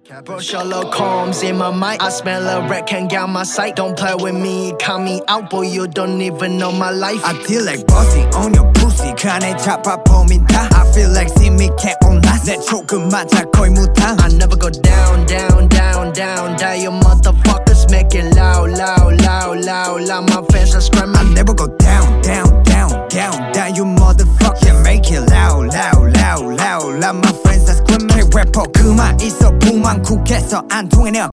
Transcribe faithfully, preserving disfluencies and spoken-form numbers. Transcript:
Bro, Sherlock Holmes in my mind. I smell a rat, can't get on my sight. Don't play with me, count me out, boy, you don't even know my life. I feel like bossy on your pussy. 칸에 잡아보면 다 I feel like see me can't on that. 내 조금 맞아 거의 무당. I never go down, down, down, down, down. You motherfuckers make it loud, loud, loud, loud, loud. My fans are screaming. I never go down, down, down, down, down. You motherfuckers yeah, make it loud, loud, loud, loud, loud. My friends are screaming. 래퍼 그만 있어 부만 쿡해서 안 통해 내가